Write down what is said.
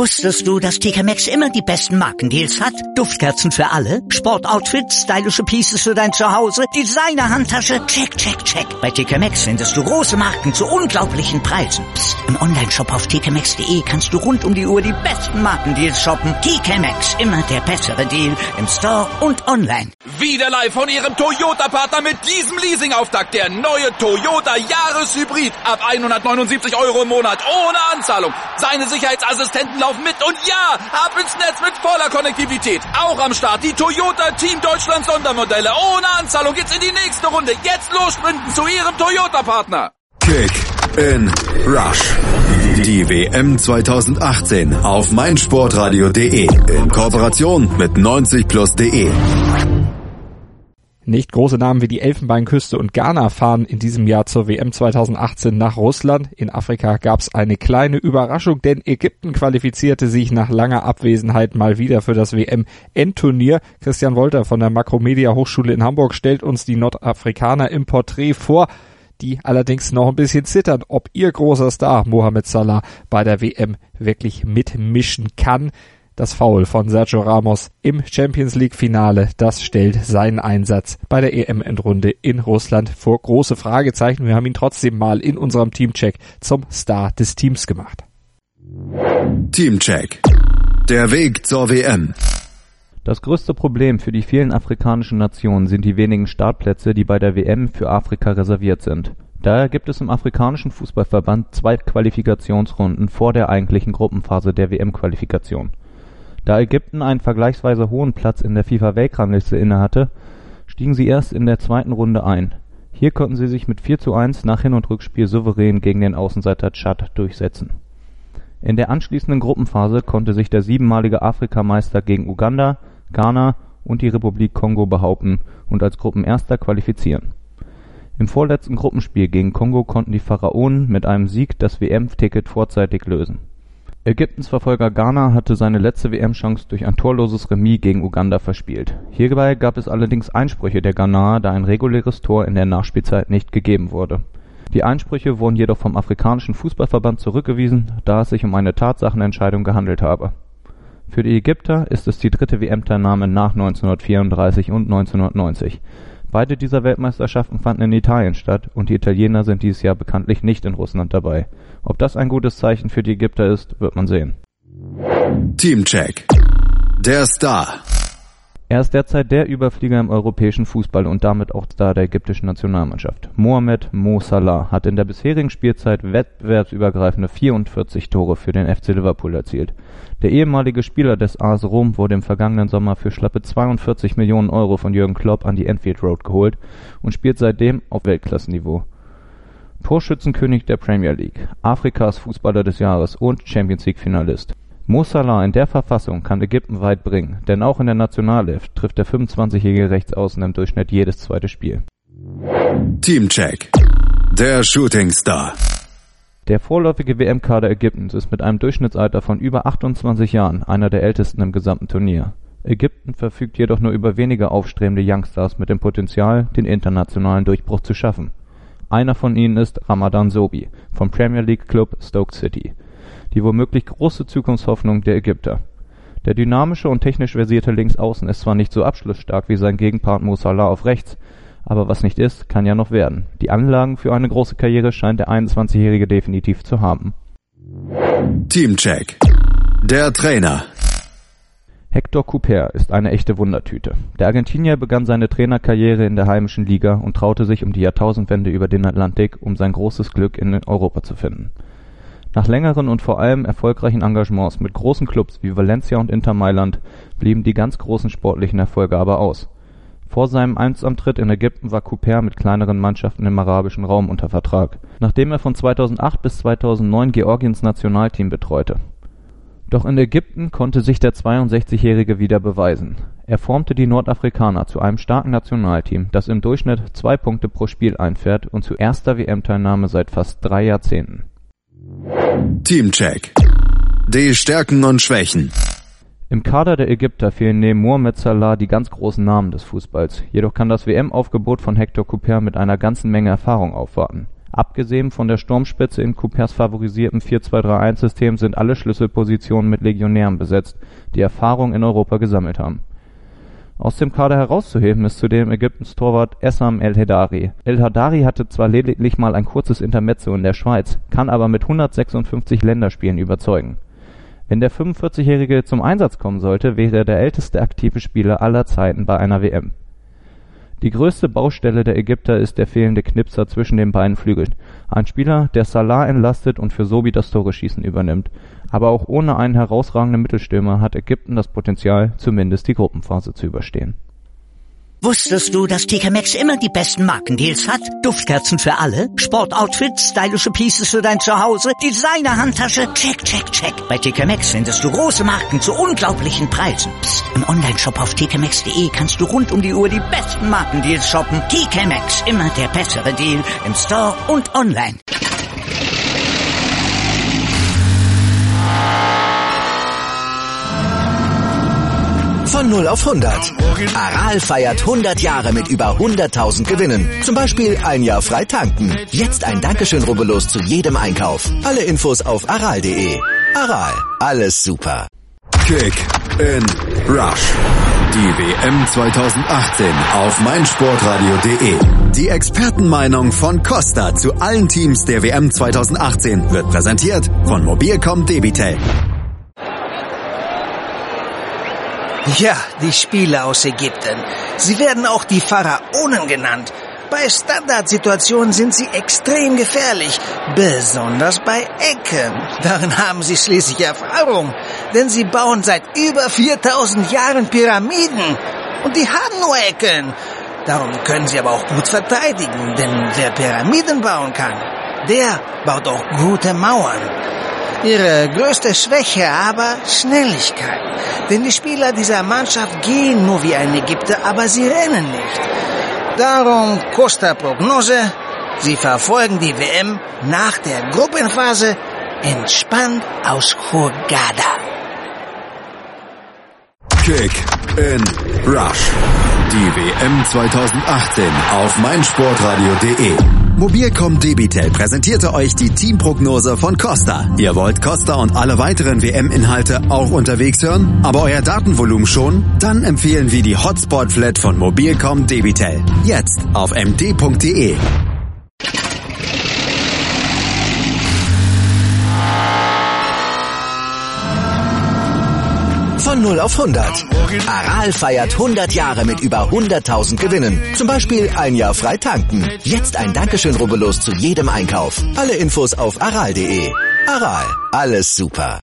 Wusstest du, dass TK Maxx immer die besten Markendeals hat? Duftkerzen für alle, Sportoutfits, stylische Pieces für dein Zuhause, Designer-Handtasche, check, check, check. Bei TK Maxx findest du große Marken zu unglaublichen Preisen. Psst. Im Onlineshop auf tkmaxx.de kannst du rund um die Uhr die besten Markendeals shoppen. TK Maxx, immer der bessere Deal im Store und online. Wieder live von Ihrem Toyota-Partner mit diesem Leasing-Auftakt. Der neue Toyota Jahreshybrid. Ab 179 € im Monat. Ohne Anzahlung. Seine Sicherheitsassistenten laufen mit. Und ja, ab ins Netz mit voller Konnektivität. Auch am Start die Toyota Team Deutschland Sondermodelle. Ohne Anzahlung geht's in die nächste Runde. Jetzt los sprinten zu Ihrem Toyota-Partner. Kick in Rush. Die WM 2018 auf meinsportradio.de in Kooperation mit 90plus.de. Nicht große Namen wie die Elfenbeinküste und Ghana fahren in diesem Jahr zur WM 2018 nach Russland. In Afrika gab es eine kleine Überraschung, denn Ägypten qualifizierte sich nach langer Abwesenheit mal wieder für das WM-Endturnier. Christian Wolter von der Makromedia Hochschule in Hamburg stellt uns die Nordafrikaner im Porträt vor, die allerdings noch ein bisschen zittern, ob ihr großer Star Mohamed Salah bei der WM wirklich mitmischen kann. Das Foul von Sergio Ramos im Champions-League-Finale, das stellt seinen Einsatz bei der EM-Endrunde in Russland vor große Fragezeichen. Wir haben ihn trotzdem mal in unserem Teamcheck zum Star des Teams gemacht. Teamcheck. Der Weg zur WM. Das größte Problem für die vielen afrikanischen Nationen sind die wenigen Startplätze, die bei der WM für Afrika reserviert sind. Daher gibt es im afrikanischen Fußballverband 2 Qualifikationsrunden vor der eigentlichen Gruppenphase der WM-Qualifikation. Da Ägypten einen vergleichsweise hohen Platz in der FIFA-Weltrangliste innehatte, stiegen sie erst in der zweiten Runde ein. Hier konnten sie sich mit 4:1 nach Hin- und Rückspiel souverän gegen den Außenseiter Tschad durchsetzen. In der anschließenden Gruppenphase konnte sich der 7-malige Afrikameister gegen Uganda, Ghana und die Republik Kongo behaupten und als Gruppenerster qualifizieren. Im vorletzten Gruppenspiel gegen Kongo konnten die Pharaonen mit einem Sieg das WM-Ticket vorzeitig lösen. Ägyptens Verfolger Ghana hatte seine letzte WM-Chance durch ein torloses Remis gegen Uganda verspielt. Hierbei gab es allerdings Einsprüche der Ghanaer, da ein reguläres Tor in der Nachspielzeit nicht gegeben wurde. Die Einsprüche wurden jedoch vom afrikanischen Fußballverband zurückgewiesen, da es sich um eine Tatsachenentscheidung gehandelt habe. Für die Ägypter ist es die 3. WM-Teilnahme nach 1934 und 1990. Beide dieser Weltmeisterschaften fanden in Italien statt und die Italiener sind dieses Jahr bekanntlich nicht in Russland dabei. Ob das ein gutes Zeichen für die Ägypter ist, wird man sehen. Teamcheck. Der Star. Er ist derzeit der Überflieger im europäischen Fußball und damit auch Star der ägyptischen Nationalmannschaft. Mohamed Mo Salah hat in der bisherigen Spielzeit wettbewerbsübergreifende 44 Tore für den FC Liverpool erzielt. Der ehemalige Spieler des AS Rom wurde im vergangenen Sommer für schlappe 42 Millionen € von Jürgen Klopp an die Anfield Road geholt und spielt seitdem auf Weltklassenniveau. Torschützenkönig der Premier League, Afrikas Fußballer des Jahres und Champions-League-Finalist. Mo Salah in der Verfassung kann Ägypten weit bringen, denn auch in der Nationalelf trifft der 25-jährige Rechtsaußen im Durchschnitt jedes zweite Spiel. Teamcheck. Der Shooting Star. Der vorläufige WM-Kader Ägyptens ist mit einem Durchschnittsalter von über 28 Jahren einer der ältesten im gesamten Turnier. Ägypten verfügt jedoch nur über wenige aufstrebende Youngstars mit dem Potenzial, den internationalen Durchbruch zu schaffen. Einer von ihnen ist Ramadan Sobhi vom Premier League Club Stoke City, die womöglich große Zukunftshoffnung der Ägypter. Der dynamische und technisch versierte Linksaußen ist zwar nicht so abschlussstark wie sein Gegenpart Mo Salah auf rechts, aber was nicht ist, kann ja noch werden. Die Anlagen für eine große Karriere scheint der 21-Jährige definitiv zu haben. Teamcheck. Der Trainer. Hector Cúper ist eine echte Wundertüte. Der Argentinier begann seine Trainerkarriere in der heimischen Liga und traute sich um die Jahrtausendwende über den Atlantik, um sein großes Glück in Europa zu finden. Nach längeren und vor allem erfolgreichen Engagements mit großen Clubs wie Valencia und Inter Mailand blieben die ganz großen sportlichen Erfolge aber aus. Vor seinem Amtsantritt in Ägypten war Cúper mit kleineren Mannschaften im arabischen Raum unter Vertrag, nachdem er von 2008 bis 2009 Georgiens Nationalteam betreute. Doch in Ägypten konnte sich der 62-Jährige wieder beweisen. Er formte die Nordafrikaner zu einem starken Nationalteam, das im Durchschnitt 2 Punkte pro Spiel einfährt und zu erster WM-Teilnahme seit fast 3 Jahrzehnten. Teamcheck. Die Stärken und Schwächen. Im Kader der Ägypter fehlen neben Mohamed Salah die ganz großen Namen des Fußballs. Jedoch kann das WM-Aufgebot von Hector Cúper mit einer ganzen Menge Erfahrung aufwarten. Abgesehen von der Sturmspitze in Coupers favorisiertem 4-2-3-1-System sind alle Schlüsselpositionen mit Legionären besetzt, die Erfahrung in Europa gesammelt haben. Aus dem Kader herauszuheben ist zudem Ägyptens Torwart Essam El-Hedari. El-Hedari hatte zwar lediglich mal ein kurzes Intermezzo in der Schweiz, kann aber mit 156 Länderspielen überzeugen. Wenn der 45-Jährige zum Einsatz kommen sollte, wäre er der älteste aktive Spieler aller Zeiten bei einer WM. Die größte Baustelle der Ägypter ist der fehlende Knipser zwischen den beiden Flügeln. Ein Spieler, der Salah entlastet und für Sobi das Tore-Schießen übernimmt. Aber auch ohne einen herausragenden Mittelstürmer hat Ägypten das Potenzial, zumindest die Gruppenphase zu überstehen. Wusstest du, dass TK Maxx immer die besten Markendeals hat? Duftkerzen für alle, Sportoutfits, stylische Pieces für dein Zuhause, Designer-Handtasche, check, check, check. Bei TK Maxx findest du große Marken zu unglaublichen Preisen. Psst. Im Onlineshop auf tkmaxx.de kannst du rund um die Uhr die besten Markendeals shoppen. TK Maxx, immer der bessere Deal im Store und online. Von 0 auf 100. Aral feiert 100 Jahre mit über 100.000 Gewinnen. Zum Beispiel ein Jahr frei tanken. Jetzt ein Dankeschön, rubbellos zu jedem Einkauf. Alle Infos auf aral.de. Aral, alles super. Kick in Rush. Die WM 2018 auf meinsportradio.de. Die Expertenmeinung von Costa zu allen Teams der WM 2018 wird präsentiert von Mobilcom Debitel. Ja, die Spieler aus Ägypten. Sie werden auch die Pharaonen genannt. Bei Standardsituationen sind sie extrem gefährlich, besonders bei Ecken. Darin haben sie schließlich Erfahrung, denn sie bauen seit über 4000 Jahren Pyramiden. Und die haben nur Ecken. Darum können sie aber auch gut verteidigen, denn wer Pyramiden bauen kann, der baut auch gute Mauern. Ihre größte Schwäche aber Schnelligkeit. Denn die Spieler dieser Mannschaft gehen nur wie ein Ägypter, aber sie rennen nicht. Darum Costa Prognose, sie verfolgen die WM nach der Gruppenphase entspannt aus Hurghada. Kick in Rush. Die WM 2018 auf meinsportradio.de. Mobilcom Debitel präsentierte euch die Teamprognose von Costa. Ihr wollt Costa und alle weiteren WM-Inhalte auch unterwegs hören, aber euer Datenvolumen schon? Dann empfehlen wir die Hotspot-Flat von Mobilcom Debitel. Jetzt auf md.de. Von 0 auf 100. Aral feiert 100 Jahre mit über 100.000 Gewinnen. Zum Beispiel ein Jahr frei tanken. Jetzt ein Dankeschön, rubbellos zu jedem Einkauf. Alle Infos auf aral.de. Aral, alles super.